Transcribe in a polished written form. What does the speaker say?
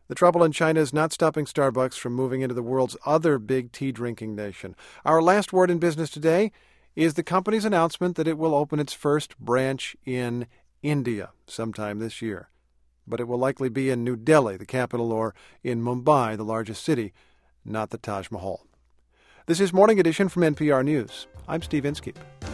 The trouble in China is not stopping Starbucks from moving into the world's other big tea-drinking nation. Our last word in business today is the company's announcement that it will open its first branch in India sometime this year. But it will likely be in New Delhi, the capital, or in Mumbai, the largest city, not the Taj Mahal. This is Morning Edition from NPR News. I'm Steve Inskeep.